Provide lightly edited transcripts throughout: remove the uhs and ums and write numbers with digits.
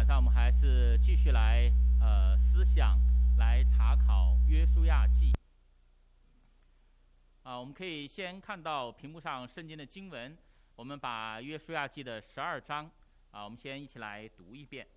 晚上我们还是继续来思想，来查考约书亚记。我们可以先看到屏幕上圣经的经文，我们把约书亚记的12章我们先一起来读一遍。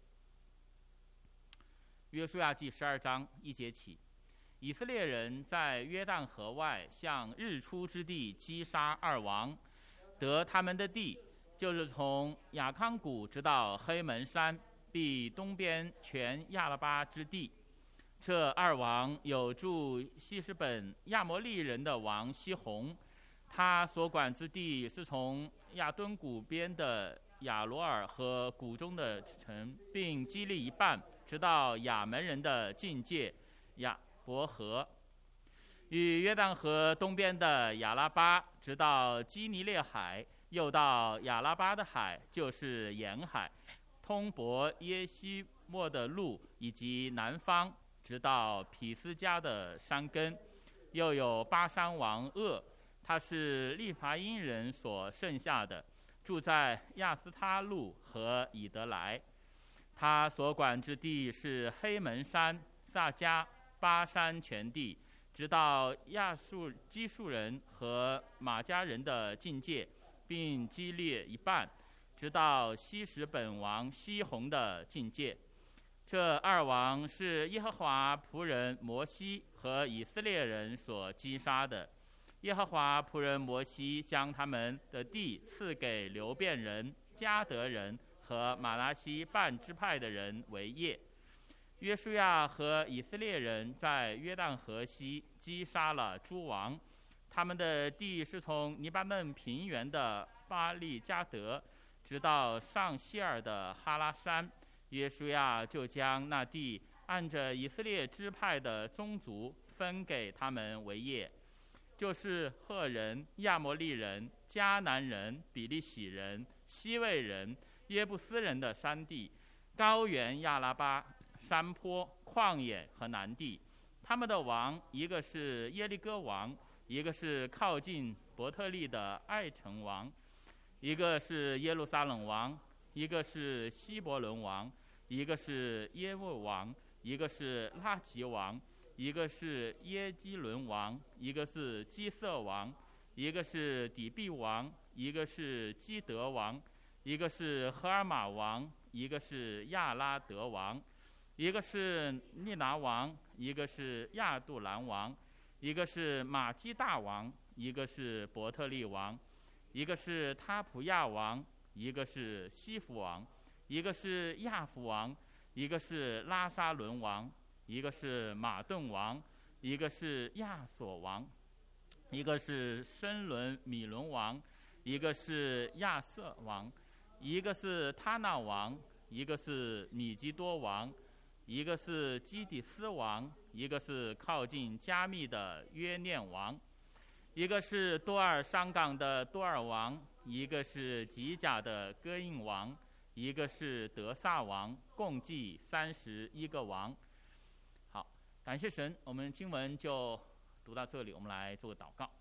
约书亚记12章1节起，以色列人在约旦河外向日出之地击杀二王，得他们的地，就是从亚康谷直到黑门山，必东边全亚拉巴之地。这二王有住希实本亚摩利人的王西宏，他所管之地是从亚敦谷边的亚罗尔和谷中的城，并基利一半，直到亚门人的境界亚伯河，与约旦河东边的亚拉巴，直到基尼列海，又到亚拉巴的海，就是沿海，通伯耶西莫的路，以及南方，直到毗斯迦的山根。又有巴山王噩，他是利伐因人所剩下的，住在亚斯他路和以德来。他所管之地是黑门山、撒迦、巴山全地，直到基述人和马加人的境界，并基列一半，直到希实本王西宏的境界。这二王是耶和华仆人摩西和以色列人所击杀的。耶和华仆人摩西将他们的地赐给流便人、迦得人和马拿西半支派的人为业。约书亚和以色列人在约旦河西击杀了诸王，他们的地是从黎巴嫩平原的巴利迦得，直到上希尔的哈拉山。约书亚就将那地按着以色列支派的宗族分给他们为业，就是赫人、亚摩利人、迦南人、比利洗人、西魏人、耶布斯人的山地、高原亚拉巴、山坡、旷野和南地。他们的王，一个是耶利哥王，一个是靠近伯特利的爱城王，一个是耶路撒冷王，一个是希伯伦王，一个是耶沃王，一个是拉吉王，一个是耶基伦王，一个是基色王，一个是底比王，一个是基德王，一个是荷尔玛王，一个是亚拉德王，一个是利拿王，一个是亚杜兰王，一个是马基大王，一个是伯特利王，一个是他普亚王，一个是西弗王，一个是亚弗王，一个是拉沙伦王，一个是马顿王，一个是亚索王，一个是申伦米伦王，一个是亚瑟王，一个是他那王，一个是米基多王，一个是基底斯王，一个是靠近加密的约念王，一个是多尔商港的多尔王，一个是吉甲的哥印王，一个是德萨王，共计31个王。好，感谢神，我们经文就读到这里，我们来做个祷告。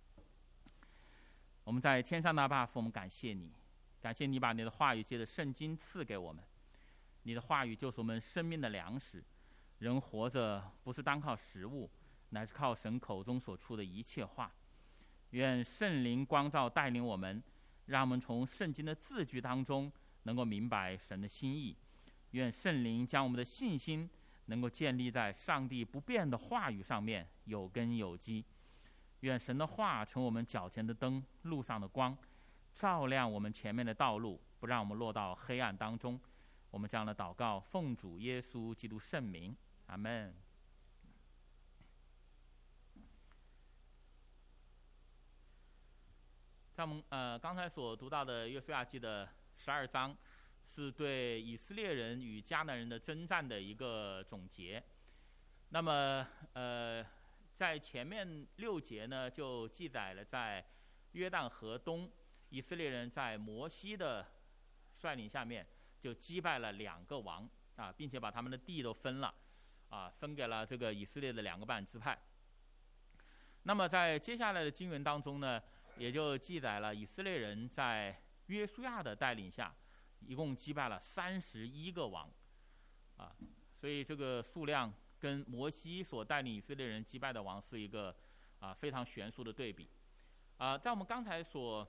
我们在天上的爸父，我们感谢你，感谢你把你的话语借着圣经赐给我们。你的话语就是我们生命的粮食，人活着不是单靠食物，乃是靠神口中所出的一切话。愿圣灵光照带领我们，让我们从圣经的字句当中能够明白神的心意。愿圣灵将我们的信心能够建立在上帝不变的话语上面，有根有基。愿神的话成我们脚前的灯，路上的光，照亮我们前面的道路，不让我们落到黑暗当中。我们这样的祷告，奉主耶稣基督圣名，阿们。在我们刚才所读到的约书亚记的12章，是对以色列人与迦南人的征战的一个总结。那么在前面6节呢，就记载了在约旦河东，以色列人在摩西的率领下面就击败了2个王并且把他们的地都分了分给了这个以色列的2个半支派。那么在接下来的经文当中呢，也就记载了以色列人在约书亚的带领下一共击败了31个王，啊，所以这个数量跟摩西所带领以色列人击败的王是一个非常悬殊的对比。在我们刚才所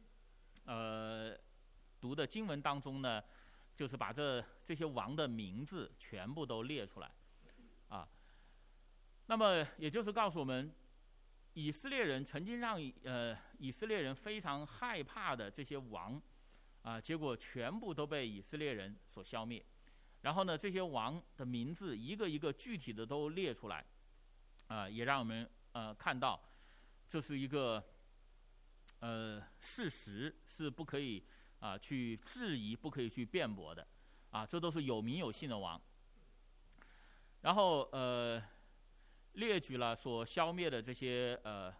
读的经文当中呢，就是把这些王的名字全部都列出来，那么也就是告诉我们，以色列人曾经让以色列人非常害怕的这些王，结果全部都被以色列人所消灭。然后呢，这些王的名字一个一个具体的都列出来，也让我们看到，这是一个事实，是不可以去质疑、不可以去辩驳的，这都是有名有姓的王。然后列举了所消灭的这些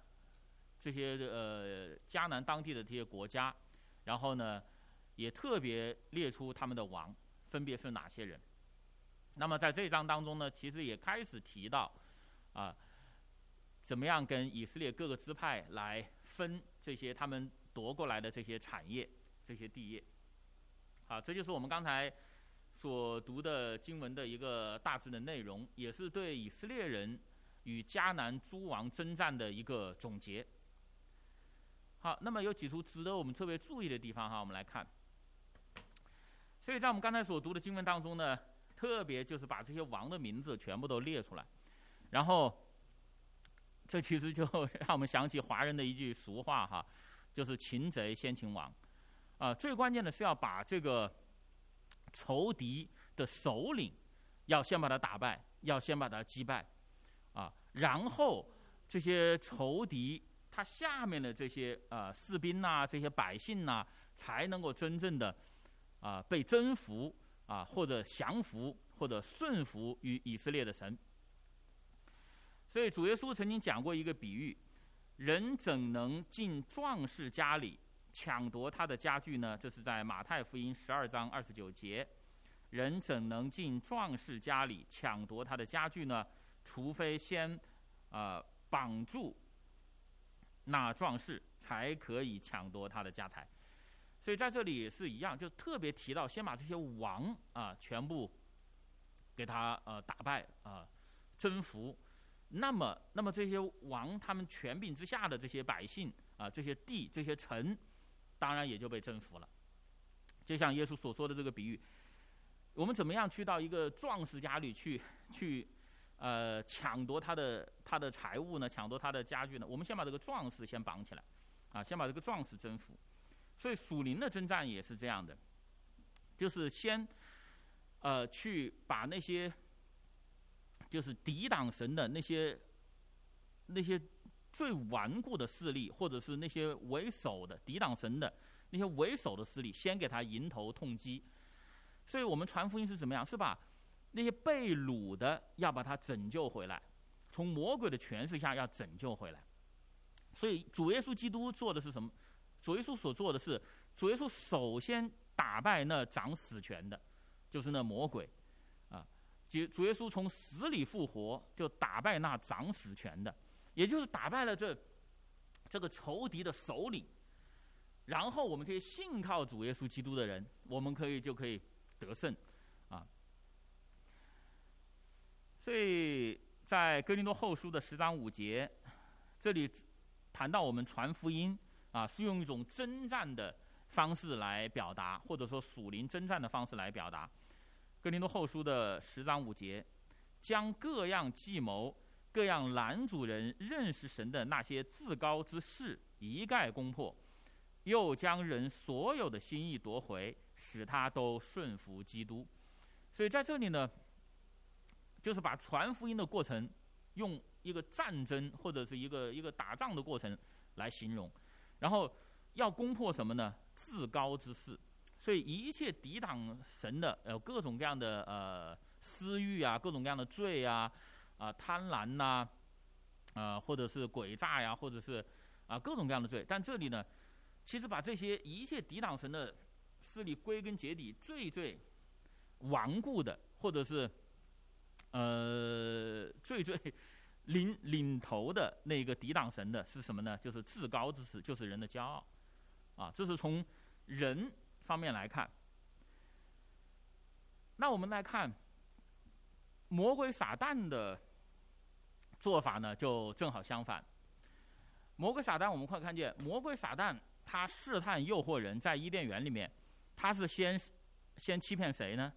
迦南当地的这些国家，然后呢，也特别列出他们的王分别是哪些人。那么在这一章当中呢，其实也开始提到怎么样跟以色列各个支派来分这些他们夺过来的这些产业、这些地业。这就是我们刚才所读的经文的一个大致的内容，也是对以色列人与迦南诸王征战的一个总结。好，那么有几处值得我们特别注意的地方我们来看。所以在我们刚才所读的经文当中呢，特别就是把这些王的名字全部都列出来，然后这其实就让我们想起华人的一句俗话就是擒贼先擒王。最关键的是要把这个仇敌的首领要先把他打败，要先把他击败，然后这些仇敌他下面的这些士兵这些百姓才能够真正的被征服或者降服或者顺服于以色列的神。所以主耶稣曾经讲过一个比喻，人怎能进壮士家里抢夺他的家具呢？这是在马太福音12章29节。人怎能进壮士家里抢夺他的家具呢？除非先绑住那壮士，才可以抢夺他的家财。所以在这里也是一样，就特别提到先把这些王全部给他打败征服。那么这些王他们权柄之下的这些百姓这些地这些城，当然也就被征服了。就像耶稣所说的这个比喻，我们怎么样去到一个壮士家里去抢夺他的财物呢？抢夺他的家具呢？我们先把这个壮士先绑起来先把这个壮士征服。所以属灵的征战也是这样的，就是先去把那些就是抵挡神的那些最顽固的势力，或者是那些为首的抵挡神的那些为首的势力，先给他迎头痛击。所以我们传福音是怎么样？是把那些被掳的要把他拯救回来，从魔鬼的权势下要拯救回来。所以主耶稣基督做的是什么？主耶稣所做的是，主耶稣首先打败那掌死权的，就是那魔鬼主耶稣从死里复活，就打败那掌死权的，也就是打败了这个仇敌的首领。然后我们这些信靠主耶稣基督的人，我们就可以得胜所以在哥林多后书的10章5节，这里谈到我们传福音是用一种征战的方式来表达，或者说属灵征战的方式来表达。哥林多后书的10章5节，将各样计谋、各样拦阻人认识神的那些自高之事一概攻破，又将人所有的心意夺回，使他都顺服基督。所以在这里呢，就是把传福音的过程用一个战争或者是一个打仗的过程来形容，然后要攻破什么呢？自高之事。所以一切抵挡神的各种各样的私欲各种各样的罪贪婪或者是诡诈或者是各种各样的罪。但这里呢，其实把这些一切抵挡神的势力归根结底最顽固的，或者是最领头的那个抵挡神的是什么呢？就是自高之事，就是人的骄傲这是从人方面来看。 那我们来看魔鬼撒旦的做法呢，就正好相反。魔鬼撒旦，我们会看见魔鬼撒旦他试探诱惑人，在伊甸园里面，他是先欺骗谁呢？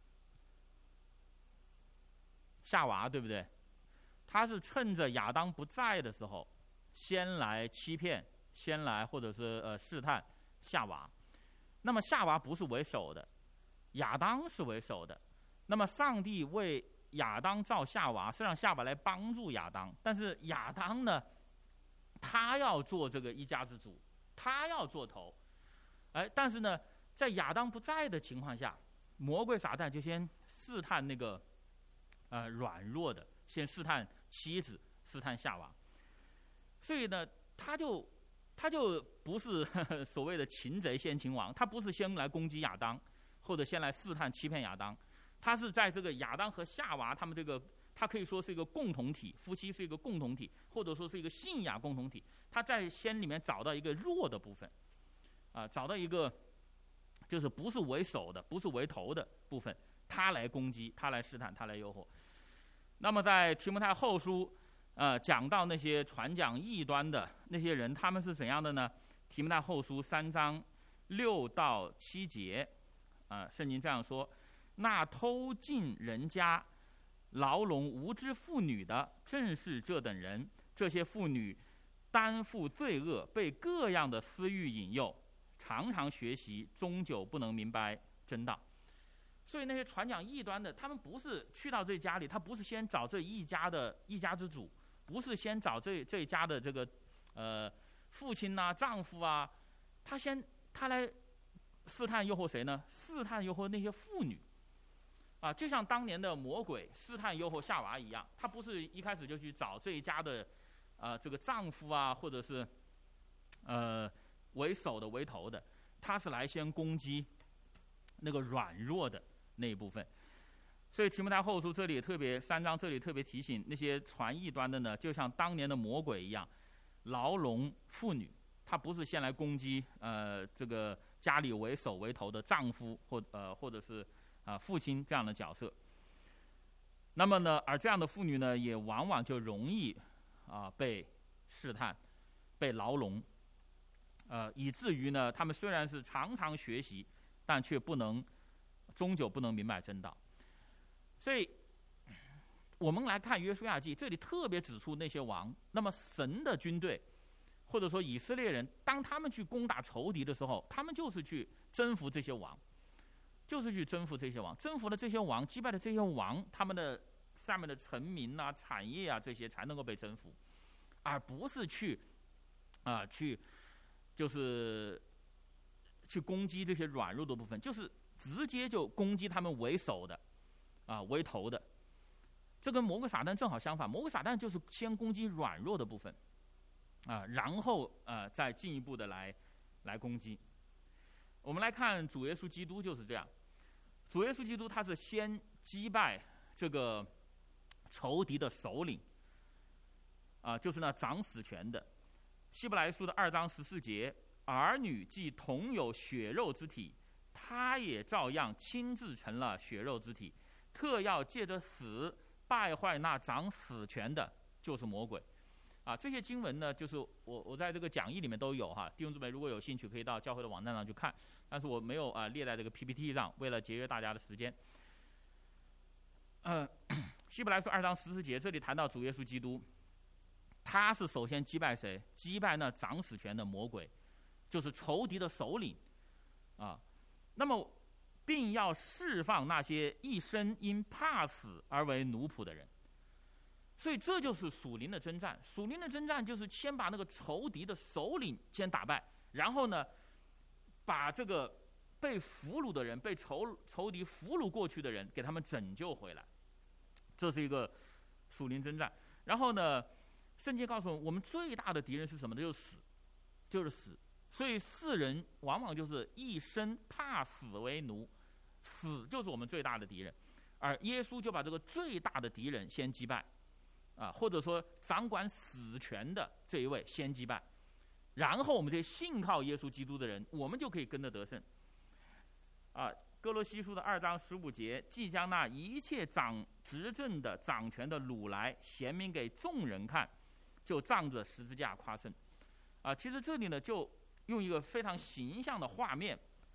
夏娃，对不对？他是趁着亚当不在的时候，先来欺骗，先来或者是试探夏娃。那么夏娃不是为首的，亚当是为首的。那么上帝为亚当造夏娃，是让夏娃来帮助亚当，但是亚当呢，他要做这个一家之主，他要做头。但是呢，在亚当不在的情况下，魔鬼撒旦就先试探那个软弱的，先试探妻子，试探夏娃。所以呢，他就不是所谓的擒贼先擒王，他不是先来攻击亚当，或者先来试探欺骗亚当，他是在这个亚当和夏娃他们这个，他可以说是一个共同体，夫妻是一个共同体，或者说是一个信仰共同体。他在先里面找到一个弱的部分，找到一个就是不是为首的，不是为头的部分，他来攻击，他来试探，他来诱惑。那么在提摩太后书讲到那些传讲异端的那些人，他们是怎样的呢？提摩太后书3章6到7节，圣经这样说：那偷进人家、牢笼无知妇女的，正是这等人。这些妇女担负罪恶，被各样的私欲引诱，常常学习，终究不能明白真道。所以那些传讲异端的，他们不是去到这家里，他不是先找这一家之主，不是先找这一家的这个父亲啊、丈夫啊，他来试探诱惑谁呢？试探诱惑那些妇女就像当年的魔鬼试探诱惑夏娃一样，他不是一开始就去找这一家的这个丈夫啊，或者是为首的为头的，他是来先攻击那个软弱的那一部分。所以提摩太后书这里3章这里特别提醒那些传异端的呢，就像当年的魔鬼一样，牢笼妇女，他不是先来攻击这个家里为首为头的丈夫或者是父亲这样的角色。那么呢，而这样的妇女呢，也往往就容易被试探，被牢笼，以至于呢，他们虽然是常常学习，但却终究不能明白真道。所以我们来看约书亚记，这里特别指出那些王。那么神的军队或者说以色列人，当他们去攻打仇敌的时候，他们就是去征服这些王，征服了这些王，击败了这些王，他们的下面的臣民啊、产业啊这些才能够被征服，而不是去攻击这些软弱的部分，就是直接就攻击他们为首的为头的。这跟魔鬼撒旦正好相反，魔鬼撒旦就是先攻击软弱的部分然后再进一步的来攻击。我们来看主耶稣基督就是这样，主耶稣基督他是先击败这个仇敌的首领就是那掌死权的。希伯来书的2章14节，儿女既同有血肉之体，他也照样亲自成了血肉之体，特要借着死败坏那掌死权的，就是魔鬼这些经文呢，就是我在这个讲义里面都有弟兄姊妹如果有兴趣可以到教会的网站上去看，但是我没有列在这个 PPT 上，为了节约大家的时间。希伯来书2章14节，这里谈到主耶稣基督，他是首先击败谁？击败那掌死权的魔鬼，就是仇敌的首领那么并要释放那些一生因怕死而为奴仆的人。所以这就是属灵的征战。属灵的征战就是先把那个仇敌的首领先打败，然后呢，把这个被俘虏的人、被仇敌俘虏过去的人，给他们拯救回来。这是一个属灵征战。然后呢，圣经告诉我们最大的敌人是什么呢？就是死。所以世人往往就是一生怕死为奴，死就是我们最大的敌人。而耶稣就把这个最大的敌人先击败或者说掌管死权的这一位先击败，然后我们这些信靠耶稣基督的人，我们就可以跟着得胜哥罗西书的2章15节，即将那一切执政的掌权的掳来，显明给众人看，就仗着十字架夸胜。其实这里呢，就用一个非常形象的画面，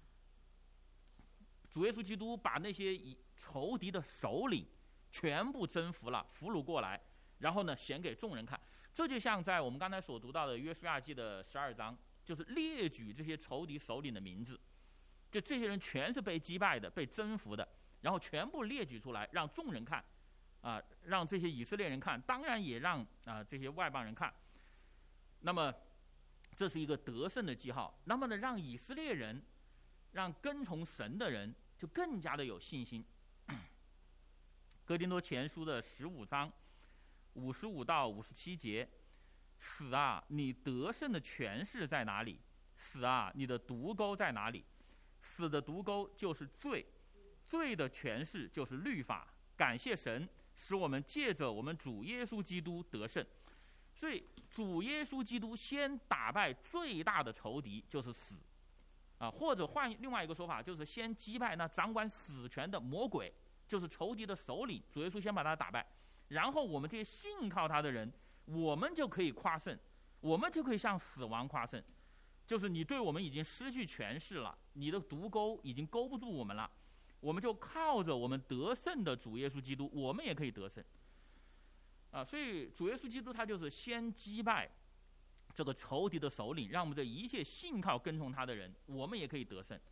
主耶稣基督把那些仇敌的首领全部征服了，俘虏过来，然后呢显给众人看。这就像在我们刚才所读到的约书亚记的12章，就是列举这些仇敌首领的名字，就这些人全是被击败的、被征服的，然后全部列举出来让众人看，让这些以色列人看，当然也让这些外邦人看。那么这是一个得胜的记号。那么呢，让以色列人，让跟从神的人就更加的有信心。哥林多前书的15章55到57节，死啊，你得胜的权势在哪里？死啊，你的毒钩在哪里？死的毒钩就是罪，罪的权势就是律法。感谢神，使我们借着我们主耶稣基督得胜。所以主耶稣基督先打败最大的仇敌，就是死，或者换另外一个说法，就是先击败那掌管死权的魔鬼，就是仇敌的首领。主耶稣先把他打败，然后我们这些信靠他的人，我们就可以夸胜，我们就可以向死亡夸胜。就是你对我们已经失去权势了，你的毒钩已经勾不住我们了，我们就靠着我们得胜的主耶稣基督，我们也可以得胜。所以主耶稣基督他就是先击败这个仇敌的首领，让我们这一切信靠跟从他的人，我们也可以得胜。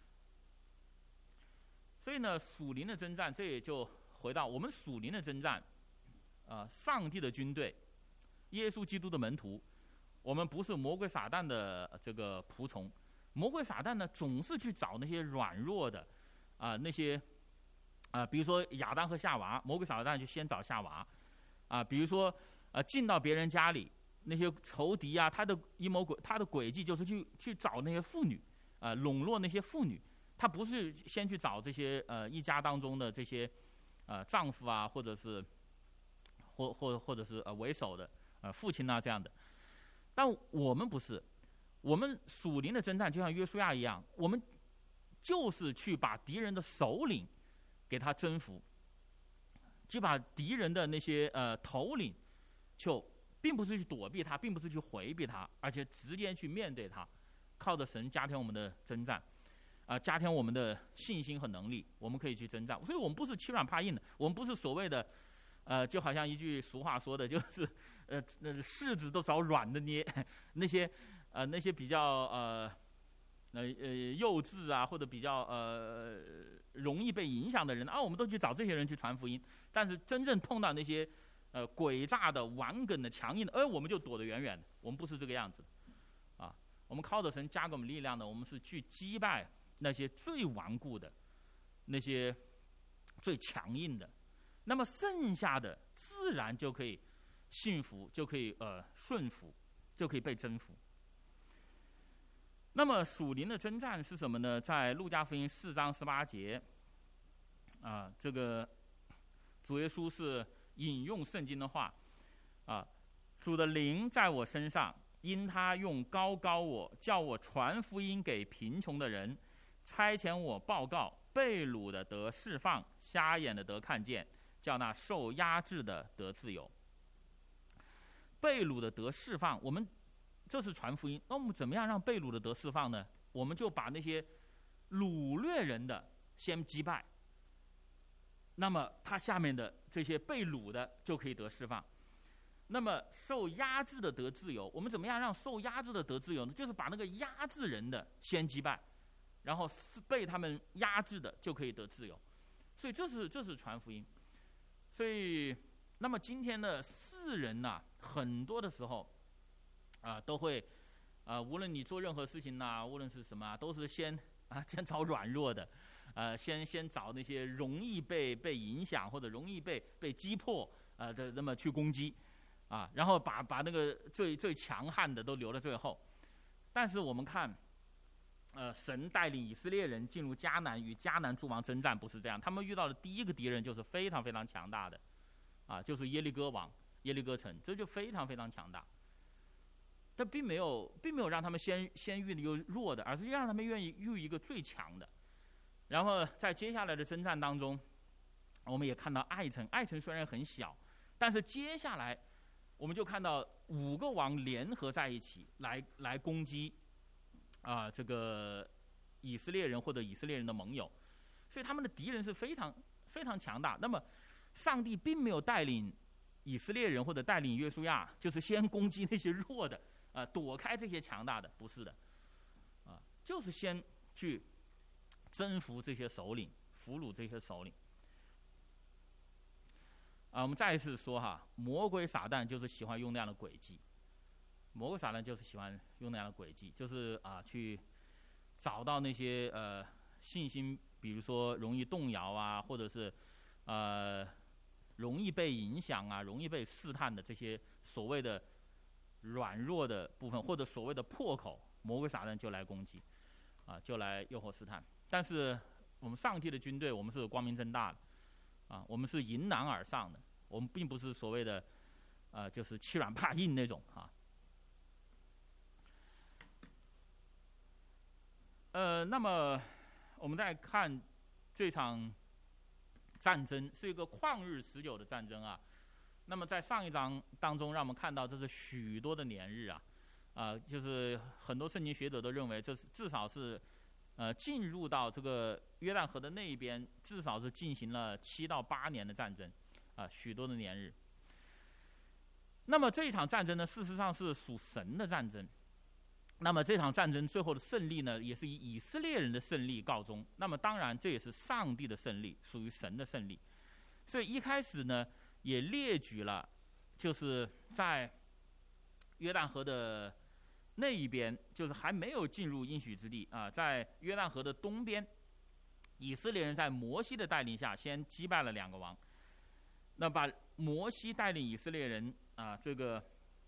所以呢，属灵的征战，这也就回到我们属灵的征战，上帝的军队，耶稣基督的门徒，我们不是魔鬼撒旦的这个仆从。魔鬼撒旦呢，总是去找那些软弱的，那些比如说亚当和夏娃，魔鬼撒旦就先找夏娃。比如说进到别人家里，那些仇敌他的阴谋他的诡计就是去找那些妇女，笼络那些妇女。他不是先去找这些一家当中的这些丈夫或者是或者是为首的父亲这样的。但我们不是，我们属灵的征战就像约书亚一样，我们就是去把敌人的首领给他征服。就把敌人的那些头领，就并不是去躲避他，并不是去回避他，而且直接去面对他，靠着神加添我们的征战，加添我们的信心和能力，我们可以去征战。所以我们不是欺软怕硬的，我们不是所谓的就好像一句俗话说的，就是柿子都找软的捏，那些比较幼稚或者比较容易被影响的人我们都去找这些人去传福音。但是真正碰到那些诡诈的、顽梗的、强硬的，我们就躲得远远的。我们不是这个样子我们靠着神加给我们力量的，我们是去击败那些最顽固的、那些最强硬的。那么剩下的自然就可以信服，就可以顺服，就可以被征服。那么属灵的征战是什么呢？在路加福音4章18节这个主耶稣是引用圣经的话主的灵在我身上，因他用膏膏我，叫我传福音给贫穷的人，差遣我报告被掳的得释放，瞎眼的得看见，叫那受压制的得自由。被掳的得释放，我们这是传福音。那我们怎么样让被掳的得释放呢？我们就把那些掳掠人的先击败，那么他下面的这些被掳的就可以得释放。那么受压制的得自由，我们怎么样让受压制的得自由呢？就是把那个压制人的先击败，然后被他们压制的就可以得自由。所以这是传福音。所以那么今天的世人很多的时候都会无论你做任何事情无论是什么都是先找软弱的，先找那些容易被影响或者容易被击破那么去攻击然后把那个最强悍的都留到最后。但是我们看神带领以色列人进入迦南，与迦南诸王征战，不是这样。他们遇到的第一个敌人就是非常非常强大的就是耶利哥王、耶利哥城，这就非常非常强大。但并没有让他们先遇一个弱的，而是让他们愿意遇一个最强的。 然后在接下来的征战当中，我们也看到艾城虽然很小，但是接下来我们就看到5个王联合在一起来攻击这个以色列人或者以色列人的盟友，所以他们的敌人是非常非常强大。那么上帝并没有带领以色列人或者带领约书亚就是先攻击那些弱的躲开这些强大的，不是的就是先去征服这些首领，俘虏这些首领我们再一次说魔鬼撒旦就是喜欢用那样的诡计，魔鬼撒旦就是喜欢用那样的诡计，就是去找到那些信心，比如说容易动摇或者是容易被影响容易被试探的这些所谓的软弱的部分，或者所谓的破口，魔鬼撒旦就来攻击就来诱惑试探。但是我们上帝的军队，我们是光明正大的我们是迎难而上的，我们并不是所谓的就是欺软怕硬那种那么我们再看这场战争是一个旷日持久的战争那么在上一章当中，让我们看到这是许多的年日就是很多圣经学者都认为这是至少是进入到这个约旦河的那一边，至少是进行了7到8年的战争许多的年日。那么这一场战争呢，事实上是属神的战争。那么这场战争最后的胜利呢，也是以以色列人的胜利告终。那么当然这也是上帝的胜利，属于神的胜利。所以一开始呢，也列举了就是在约旦河的那一边，就是还没有进入应许之地在约旦河的东边，以色列人在摩西的带领下先击败了2个王。那把摩西带领以色列人这个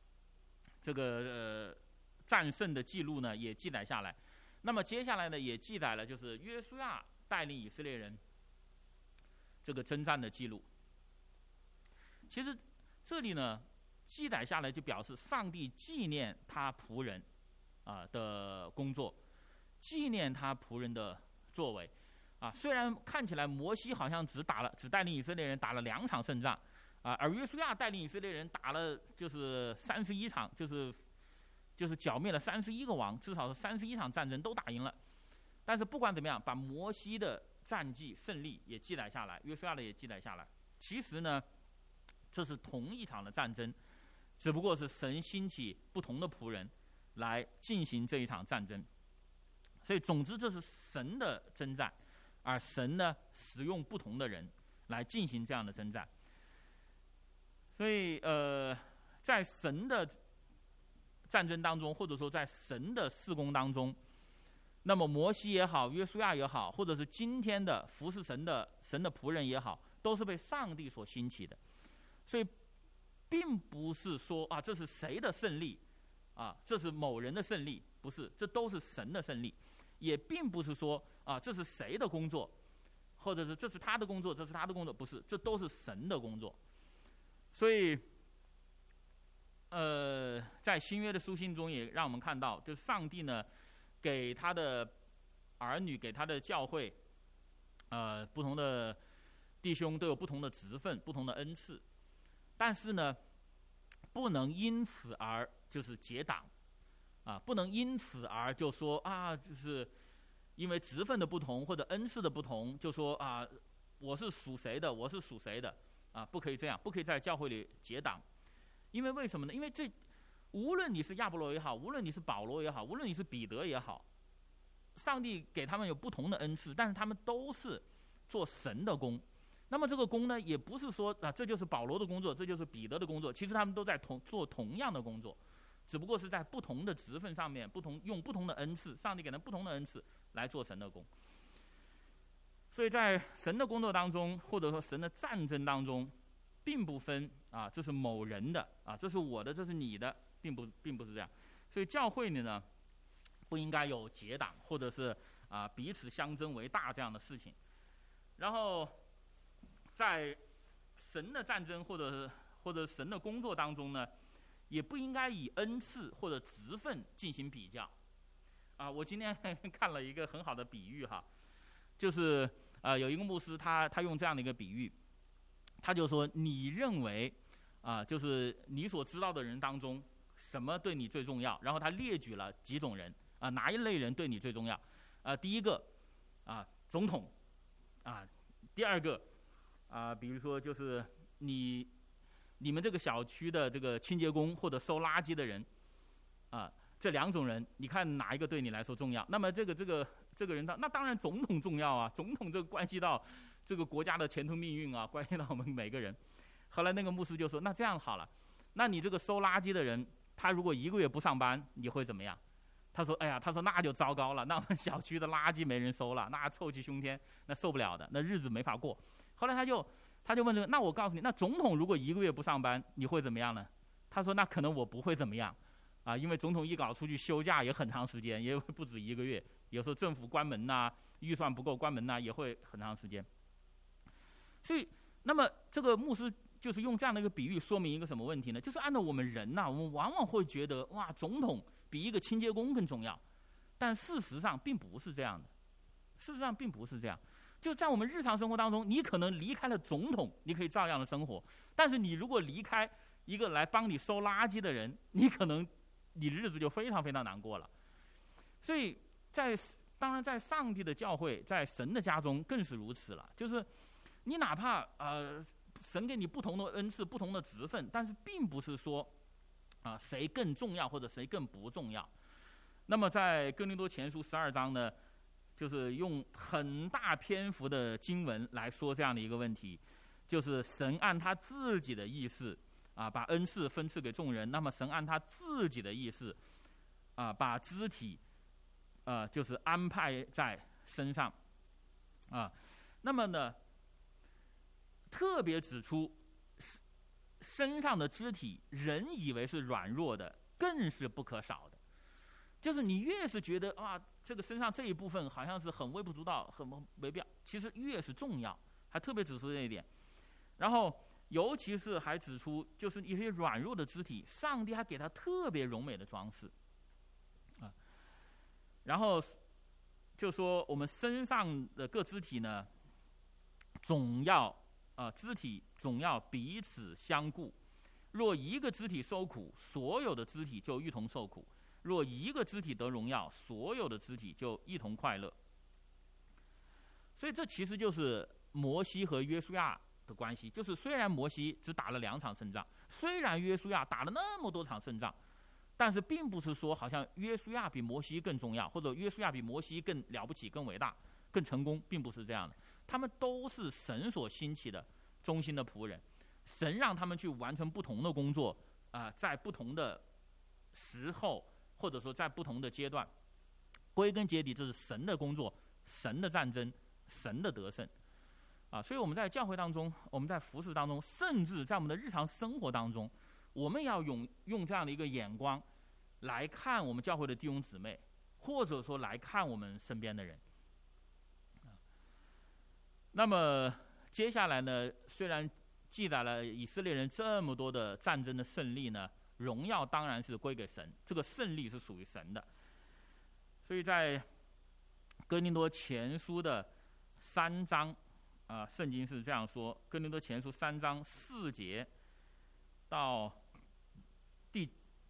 战胜的记录呢也记载下来。那么接下来呢也记载了就是约书亚带领以色列人这个征战的记录。其实这里呢记载下来就表示上帝纪念他仆人的工作，纪念他仆人的作为虽然看起来摩西好像只带领以色列人打了2场胜仗而约书亚带领以色列人打了就是31场，就是剿灭了31个王，至少是31场战争都打赢了。但是不管怎么样，把摩西的战绩胜利也记载下来，约书亚的也记载下来。其实呢这是同一场的战争，只不过是神兴起不同的仆人来进行这一场战争。所以总之这是神的征战，而神呢使用不同的人来进行这样的征战。所以在神的战争当中，或者说在神的事工当中，那么摩西也好，约书亚也好，或者是今天的服侍神的仆人也好，都是被上帝所兴起的。所以并不是说这是谁的胜利这是某人的胜利，不是，这都是神的胜利。也并不是说这是谁的工作，或者是这是他的工作，这是他的工作，不是，这都是神的工作。所以在新约的书信中也让我们看到，就是上帝呢给他的儿女，给他的教会不同的弟兄都有不同的职分，不同的恩赐，但是呢不能因此而就是结党不能因此而就说就是因为职分的不同或者恩赐的不同，就说我是属谁的，我是属谁的不可以这样，不可以在教会里结党。因为为什么呢？因为无论你是亚波罗也好，无论你是保罗也好，无论你是彼得也好，上帝给他们有不同的恩赐，但是他们都是做神的工。那么这个工呢，也不是说这就是保罗的工作，这就是彼得的工作，其实他们都在做同样的工作，只不过是在不同的职分上面，用不同的恩赐，上帝给他们不同的恩赐来做神的工。所以在神的工作当中，或者说神的战争当中，并不分这是某人的这是我的，这是你的，并不是这样。所以教会里呢不应该有结党或者是彼此相争为大这样的事情。然后在神的战争或者神的工作当中呢，也不应该以恩赐或者职分进行比较我今天看了一个很好的比喻就是有一个牧师他用这样的一个比喻，他就说你认为就是你所知道的人当中什么对你最重要，然后他列举了几种人哪一类人对你最重要第一个总统第二个比如说就是你们这个小区的这个清洁工或者收垃圾的人这两种人，你看哪一个对你来说重要？那么这个人那当然总统重要啊，总统这个关系到这个国家的前途命运关系到我们每个人。后来那个牧师就说，那这样好了，那你这个收垃圾的人，他如果1个月不上班，你会怎么样？他说那就糟糕了，那我们小区的垃圾没人收了，那臭气熏天，那受不了的，那日子没法过。后来他就问那我告诉你，那总统如果1个月不上班，你会怎么样呢？他说那可能我不会怎么样因为总统一搞出去休假也很长时间，也不止1个月，有时候政府关门预算不够关门也会很长时间。所以那么这个牧师就是用这样的一个比喻说明一个什么问题呢？就是按照我们人我们往往会觉得总统比一个清洁工更重要，但事实上并不是这样的。事实上并不是这样，就在我们日常生活当中，你可能离开了总统，你可以照样的生活，但是你如果离开一个来帮你收垃圾的人，你可能你的日子就非常非常难过了。所以当然在上帝的教会，在神的家中更是如此了，就是你哪怕神给你不同的恩赐、不同的职分，但是并不是说谁更重要或者谁更不重要。那么在哥林多前书12章呢，就是用很大篇幅的经文来说这样的一个问题，就是神按他自己的意思把恩赐分赐给众人，那么神按他自己的意思把肢体就是安排在身上那么呢特别指出身上的肢体人以为是软弱的，更是不可少的。就是你越是觉得这个身上这一部分好像是很微不足道、很没必要，其实越是重要，还特别指出这一点。然后尤其是还指出，就是一些软弱的肢体，上帝还给他特别荣美的装饰然后就说我们身上的各肢体呢，总要肢体总要彼此相顾。若一个肢体受苦，所有的肢体就一同受苦；若一个肢体得荣耀，所有的肢体就一同快乐。所以这其实就是摩西和约书亚的关系，就是虽然摩西只打了2场胜仗，虽然约书亚打了那么多场胜仗，但是并不是说好像约书亚比摩西更重要，或者约书亚比摩西更了不起、更伟大、更成功，并不是这样的。他们都是神所兴起的忠心的仆人，神让他们去完成不同的工作在不同的时候，或者说在不同的阶段，归根结底这是神的工作、神的战争、神的得胜所以我们在教会当中，我们在服事当中，甚至在我们的日常生活当中，我们要用这样的一个眼光来看我们教会的弟兄姊妹，或者说来看我们身边的人那么接下来呢，虽然记载了以色列人这么多的战争的胜利呢，荣耀当然是归给神，这个胜利是属于神的。所以在哥林多前书的3章圣经是这样说，哥林多前书3章4节到第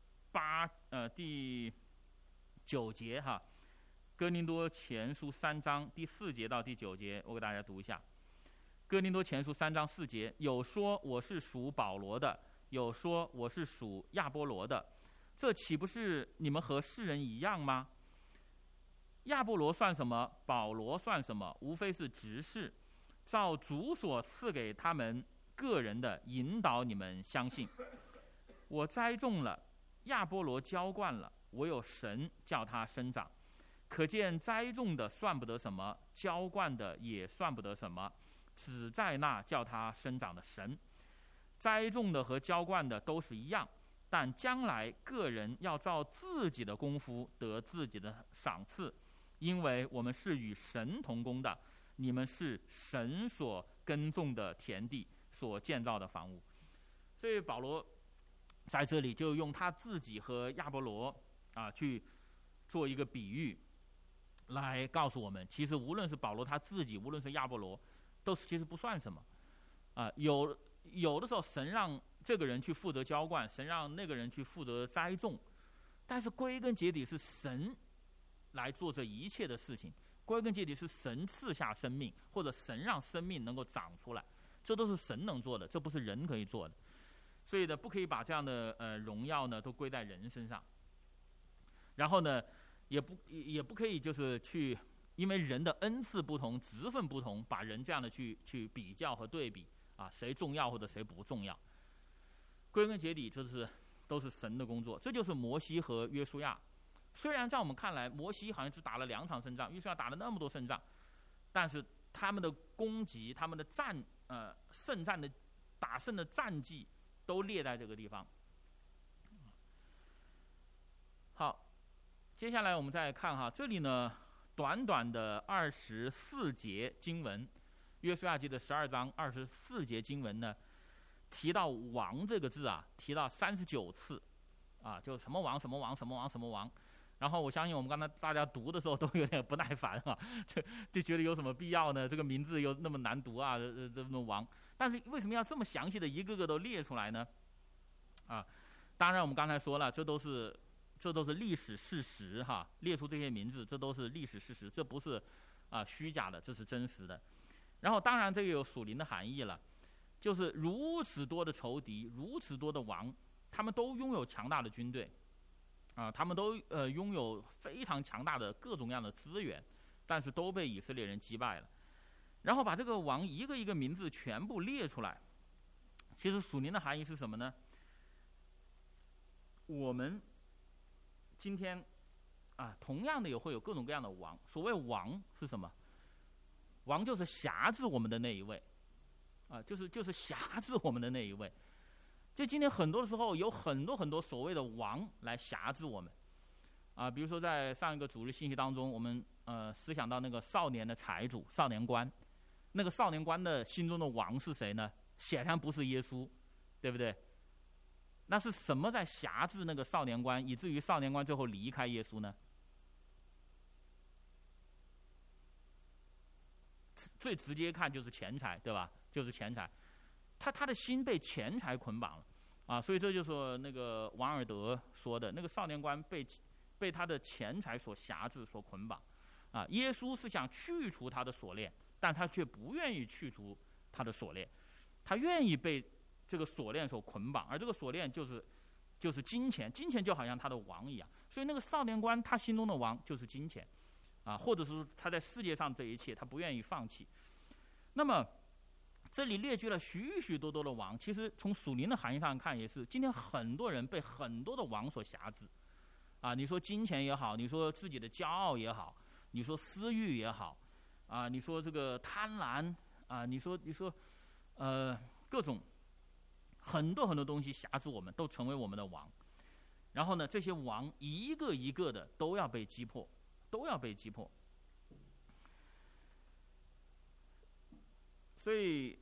9节哥林多前书3章第4节到第9节，我给大家读一下。哥林多前书3章4节，有说我是属保罗的，有说我是属亚波罗的，这岂不是你们和世人一样吗？亚波罗算什么？保罗算什么？无非是执事，照主所赐给他们个人的引导你们相信。我栽种了，亚波罗浇灌了，唯有神叫他生长。可见栽种的算不得什么，浇灌的也算不得什么，只在那叫他生长的神。栽种的和浇灌的都是一样，但将来个人要照自己的功夫得自己的赏赐，因为我们是与神同工的，你们是神所耕种的田地，所建造的房屋。所以保罗在这里就用他自己和亚波罗去做一个比喻来告诉我们，其实无论是保罗他自己，无论是亚波罗，都是其实不算什么啊。有的时候神让这个人去负责浇灌，神让那个人去负责栽种，但是归根结底是神来做这一切的事情，归根结底是神赐下生命，或者神让生命能够长出来，这都是神能做的，这不是人可以做的。所以呢，不可以把这样的荣耀呢都归在人身上。然后呢，也不可以就是去因为人的恩赐不同、职分不同，把人这样的去比较和对比啊，谁重要或者谁不重要。归根结底就是都是神的工作，这就是摩西和约书亚。虽然在我们看来，摩西好像只打了2场胜仗，约书亚打了那么多胜仗，但是他们的功绩、他们的胜战的打胜的战绩都列在这个地方。好，接下来我们再看哈，这里呢，短短的24节经文，约书亚记的12章24节经文呢，提到王这个字啊，提到39次啊，就什么王什么王什么王什么王。然后我相信我们刚才大家读的时候都有点不耐烦啊，就觉得有什么必要呢？这个名字又那么难读啊，这么王。但是为什么要这么详细的一个个都列出来呢？啊，当然我们刚才说了，这都是历史事实哈，列出这些名字，这都是历史事实，这不是虚假的，这是真实的。然后当然这个有属灵的含义了，就是如此多的仇敌，如此多的王，他们都拥有强大的军队。他们都拥有非常强大的各种各样的资源，但是都被以色列人击败了。然后把这个王一个一个名字全部列出来，其实属灵的含义是什么呢？我们今天同样的也会有各种各样的王。所谓王是什么？王就是辖制我们的那一位，就是辖制我们的那一位。就今天很多的时候有很多所谓的王来辖制我们，比如说在上一个主日信息当中，我们思想到那个少年的财主少年官，那个少年官的心中的王是谁呢？显然不是耶稣，对不对？那是什么在辖制那个少年官，以至于少年官最后离开耶稣呢？最直接看就是钱财，对吧？就是钱财。他的心被钱财捆绑了所以这就是那个王尔德说的，那个少年官被他的钱财所辖制、所捆绑耶稣是想去除他的锁链，但他却不愿意去除他的锁链，他愿意被这个锁链所捆绑，而这个锁链就是金钱，金钱就好像他的王一样。所以那个少年官他心中的王就是金钱或者是他在世界上这一切他不愿意放弃。那么这里列举了许许多多的王，其实从属灵的含义上看也是，今天很多人被很多的王所辖制你说金钱也好，你说自己的骄傲也好，你说私欲也好你说这个贪婪你说各种很多东西辖制我们，都成为我们的王。然后呢，这些王一个一个的都要被击破，都要被击破。所以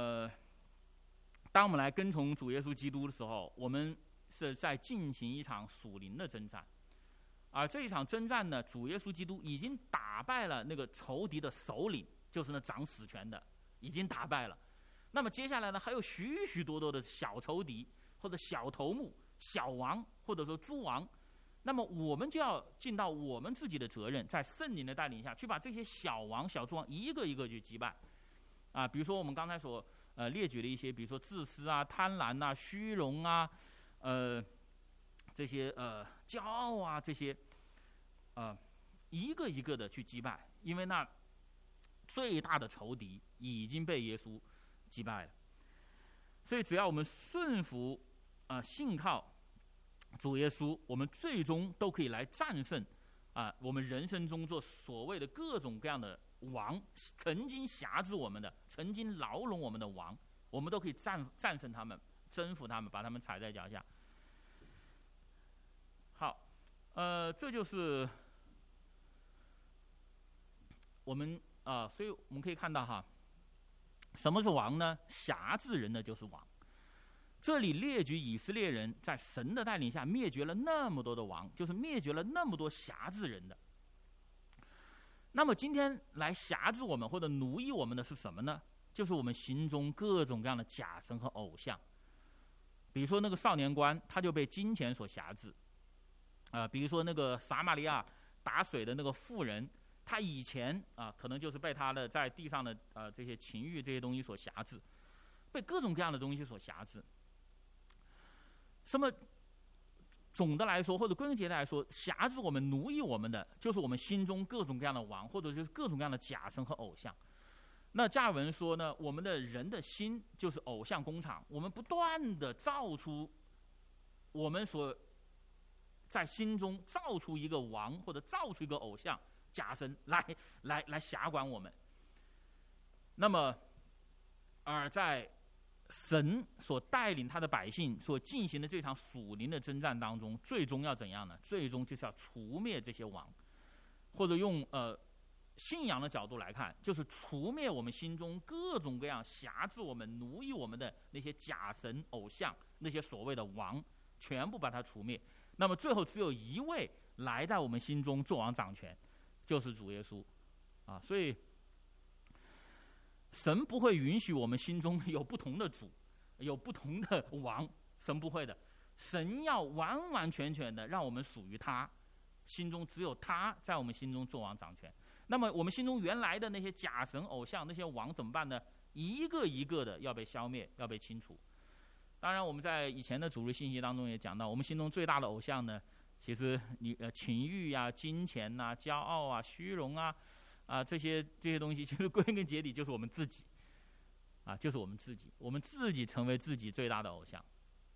当我们来跟从主耶稣基督的时候，我们是在进行一场属灵的征战，而这一场征战呢，主耶稣基督已经打败了那个仇敌的首领，就是那掌死权的，已经打败了。那么接下来呢，还有许许多多的小仇敌，或者小头目、小王，或者说诸王。那么我们就要尽到我们自己的责任，在圣灵的带领下去把这些小王、小诸王一个一个去击败。比如说我们刚才所列举的一些，比如说自私贪婪虚荣这些骄傲这些一个一个的去击败，因为那最大的仇敌已经被耶稣击败了。所以只要我们顺服信靠主耶稣，我们最终都可以来战胜我们人生中做所谓的各种各样的王，曾经辖制我们的，曾经牢笼我们的王，我们都可以战胜他们，征服他们，把他们踩在脚下。好，这就是我们所以我们可以看到什么是王呢？辖制人的就是王。这里列举以色列人在神的带领下灭绝了那么多的王，就是灭绝了那么多辖制人的。 那么今天来辖制我们或者奴役我们的是什么呢？就是我们心中各种各样的假神和偶像。比如说那个少年官，他就被金钱所辖制。比如说那个撒玛利亚打水的那个妇人，他以前可能就是被他的在地上的这些情欲这些东西所辖制，被各种各样的东西所辖制。什么？总的来说，或者归根结底来说，辖制我们、奴役我们的，就是我们心中各种各样的王，或者就是各种各样的假神和偶像。那加尔文说呢，我们的人的心就是偶像工厂，我们不断的造出我们所在心中造出一个王，或者造出一个偶像假神来辖管我们。那么，而在神所带领他的百姓所进行的这场属灵的征战当中，最终要怎样呢？最终就是要除灭这些王，或者用信仰的角度来看，就是除灭我们心中各种各样辖制我们、奴役我们的那些假神偶像，那些所谓的王，全部把它除灭。那么最后只有一位来在我们心中作王掌权，就是主耶稣所以神不会允许我们心中有不同的主，有不同的王，神不会的。神要完完全全的让我们属于他，心中只有他在我们心中作王掌权。那么我们心中原来的那些假神偶像，那些王怎么办呢？一个一个的要被消灭，要被清除。当然我们在以前的主日信息当中也讲到，我们心中最大的偶像呢，其实情欲啊、金钱啊、骄傲啊、虚荣这些东西，其实归根结底就是我们自己就是我们自己成为自己最大的偶像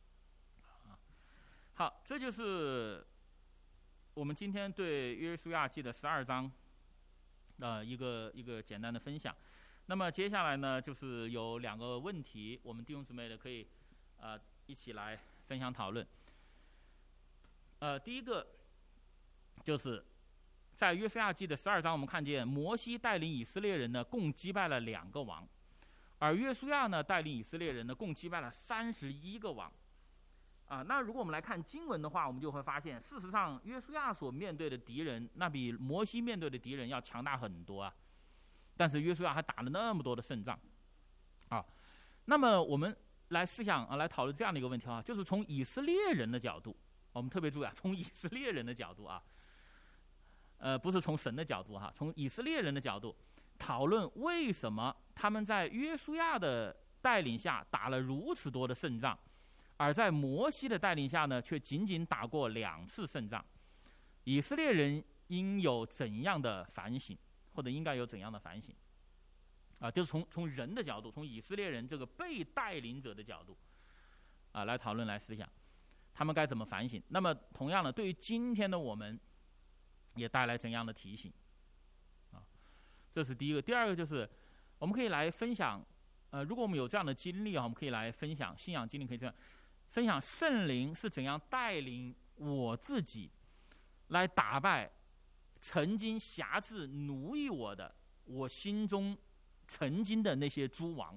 好，这就是我们今天对约书亚记的12章一个简单的分享。那么接下来呢，就是有2个问题，我们弟兄姊妹的可以一起来分享讨论。第一个就是在约书亚记的12章，我们看见摩西带领以色列人呢，共击败了2个王，而约书亚呢带领以色列人呢，共击败了31个王。那如果我们来看经文的话，我们就会发现，事实上约书亚所面对的敌人，那比摩西面对的敌人要强大很多但是约书亚还打了那么多的胜仗那么我们来思想来讨论这样的一个问题就是从以色列人的角度，我们特别注意从以色列人的角度不是从神的角度从以色列人的角度讨论为什么他们在约书亚的带领下打了如此多的胜仗，而在摩西的带领下呢，却仅仅打过2次胜仗。以色列人应有怎样的反省，或者应该有怎样的反省就是从人的角度，从以色列人这个被带领者的角度来讨论来思想他们该怎么反省。那么同样的，对于今天的我们也带来怎样的提醒这是第一个。第二个就是我们可以来分享如果我们有这样的经历我们可以来分享信仰经历，可以这样分享圣灵是怎样带领我自己来打败曾经辖制奴役我的我心中曾经的那些诸王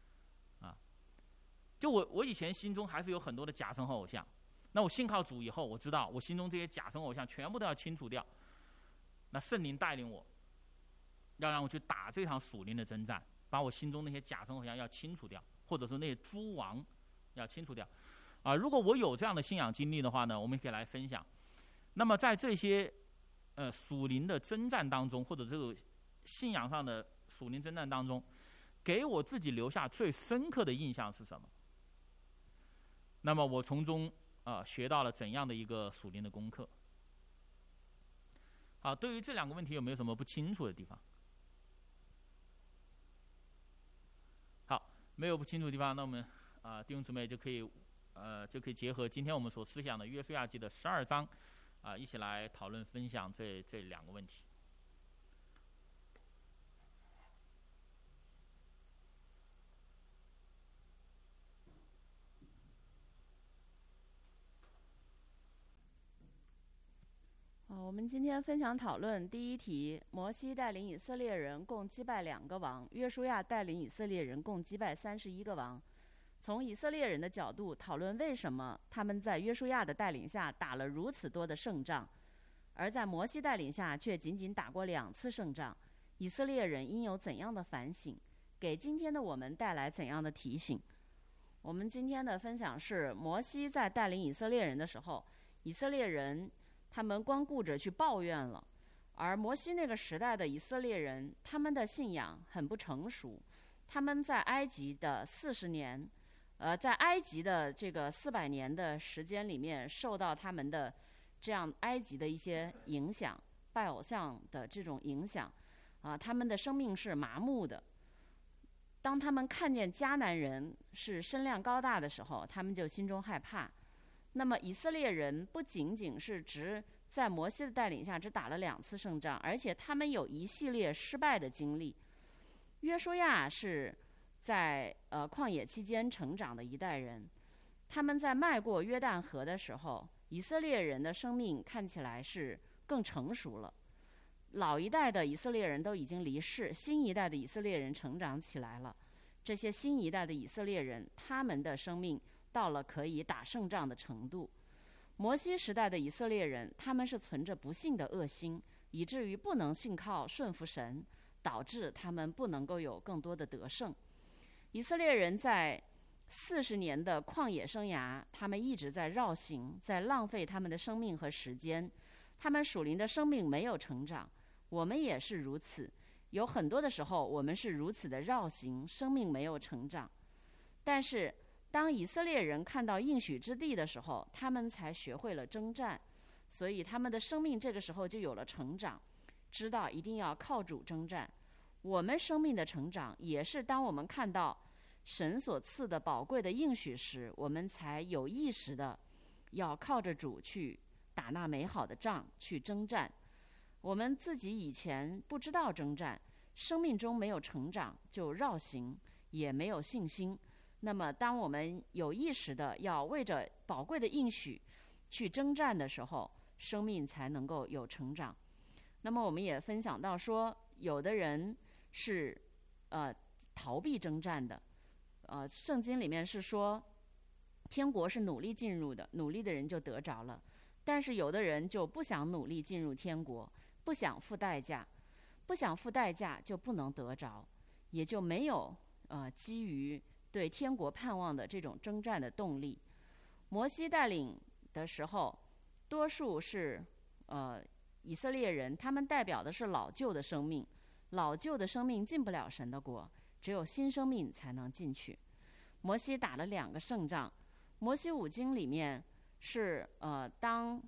就我以前心中还是有很多的假神和偶像，那我信靠主以后，我知道我心中这些假神偶像全部都要清除掉。那圣灵带领我，要让我去打这场属灵的征战，把我心中那些假神偶像要清除掉，或者说那些诸王要清除掉如果我有这样的信仰经历的话呢，我们可以来分享。那么在这些属灵的征战当中，或者这个信仰上的属灵征战当中，给我自己留下最深刻的印象是什么？那么我从中学到了怎样的一个属灵的功课？好，对于这2个问题有没有什么不清楚的地方？好，没有不清楚的地方，那我们弟兄姊妹就可以结合今天我们所思想的约书亚记的12章一起来讨论分享这2个问题。 我们今天分享讨论第一题：摩西带领以色列人共击败2个王，约书亚带领以色列人共击败31个王。从以色列人的角度讨论为什么他们在约书亚的带领下打了如此多的胜仗， 而在摩西带领下却仅仅打过2次胜仗。以色列人应有怎样的反省，给今天的我们带来怎样的提醒？我们今天的分享是，摩西在带领以色列人的时候，以色列人他们光顾着去抱怨了，而摩西那个时代的以色列人，他们的信仰很不成熟，他们在埃及的40年，在埃及的这个400年的时间里面，受到他们的这样埃及的一些影响，拜偶像的这种影响，他们的生命是麻木的。当他们看见迦南人是身量高大的时候，他们就心中害怕。那么以色列人不仅仅是在摩西的带领下只打了2次胜仗，而且他们有一系列失败的经历。约书亚是在旷野期间成长的一代人，他们在迈过约旦河的时候，以色列人的生命看起来是更成熟了。老一代的以色列人都已经离世，新一代的以色列人成长起来了。这些新一代的以色列人，他们的生命到了可以打胜仗的程度。摩西时代的以色列人，他们是存着不幸的恶心，以至于不能信靠顺服神，导致他们不能够有更多的得胜。以色列人在40年的旷野生涯，他们一直在绕行，在浪费他们的生命和时间，他们属灵的生命没有成长。我们也是如此，有很多的时候我们是如此的绕行，生命没有成长。但是当以色列人看到应许之地的时候，他们才学会了征战，所以他们的生命这个时候就有了成长，知道一定要靠主征战。我们生命的成长也是当我们看到神所赐的宝贵的应许时，我们才有意识的要靠着主去打那美好的仗，去征战。我们自己以前不知道征战，生命中没有成长，就绕行，也没有信心。那么当我们有意识的要为着宝贵的应许去征战的时候，生命才能够有成长。那么我们也分享到说，有的人是逃避征战的，圣经里面是说天国是努力进入的，努力的人就得着了。但是有的人就不想努力进入天国，不想付代价，不想付代价就不能得着，也就没有基于对天国盼望的这种征战的动力。摩西带领的时候，多数是以色列人，他们代表的是老旧的生命，老旧的生命进不了神的国，只有新生命才能进去。摩西打了2个胜仗。摩西五经里面是当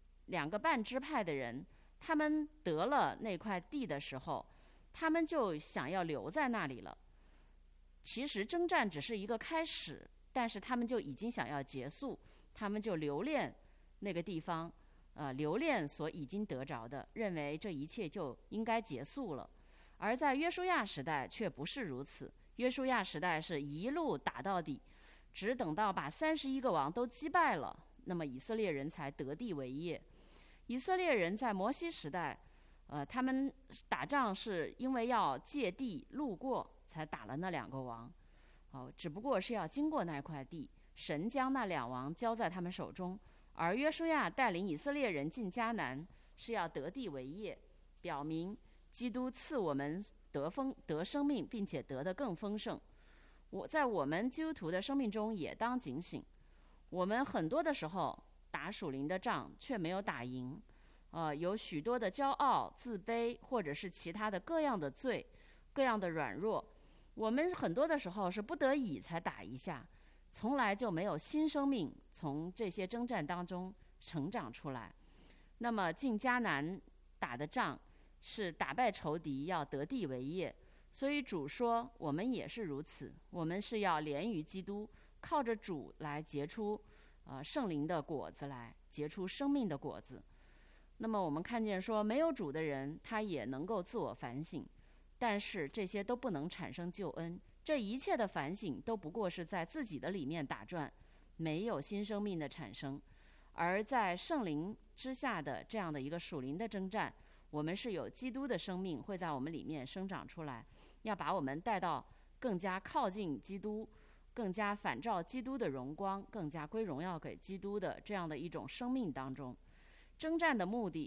2个半支派的人，他们得了那块地的时候，他们就想要留在那里了。其实征战只是一个开始，但是他们就已经想要结束，他们就留恋那个地方，留恋所已经得着的，认为这一切就应该结束了。而在约书亚时代却不是如此，约书亚时代是一路打到底，只等到把31个王都击败了，那么以色列人才得地为业。以色列人在摩西时代，他们打仗是因为要借地路过，才打了那2个王。只不过是要经过那块地，神将那2王交在他们手中。而约书亚带领以色列人进迦南，是要得地为业，表明基督赐我们得生命，并且得得更丰盛。在我们基督徒的生命中也当警醒，我们很多的时候打属灵的仗却没有打赢，有许多的骄傲、自卑，或者是其他的各样的罪、各样的软弱，我们很多的时候是不得已才打一下，从来就没有新生命从这些征战当中成长出来。那么进迦南打的仗是打败仇敌，要得地为业。所以主说我们也是如此，我们是要连于基督，靠着主来结出圣灵的果子，来结出生命的果子。那么我们看见说，没有主的人他也能够自我反省，但是这些都不能产生救恩，这一切的反省都不过是在自己的里面打转，没有新生命的产生。而在圣灵之下的这样的一个属灵的征战，我们是有基督的生命会在我们里面生长出来，要把我们带到更加靠近基督，更加反照基督的荣光，更加归荣耀给基督的这样的一种生命当中。征战的目的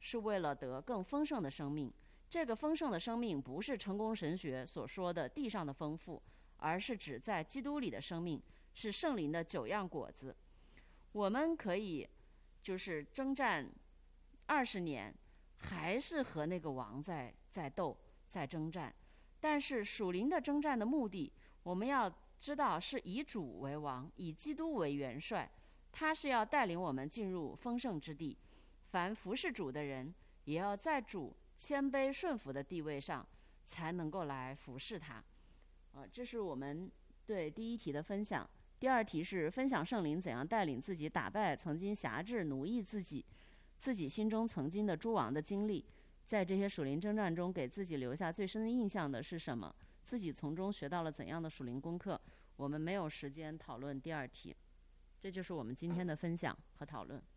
是为了得更丰盛的生命。这个丰盛的生命不是成功神学所说的地上的丰富，而是指在基督里的生命，是圣灵的9样果子。我们可以就是征战20年，还是和那个王在斗，在征战。但是属灵的征战的目的，我们要知道是以主为王，以基督为元帅，他是要带领我们进入丰盛之地。凡服侍主的人，也要在主谦卑顺服的地位上，才能够来服侍他。这是我们对第一题的分享。第二题是分享圣灵怎样带领自己打败曾经辖制奴役自己心中曾经的诸王的经历，在这些属灵征战中给自己留下最深的印象的是什么？自己从中学到了怎样的属灵功课？我们没有时间讨论第二题，这就是我们今天的分享和讨论。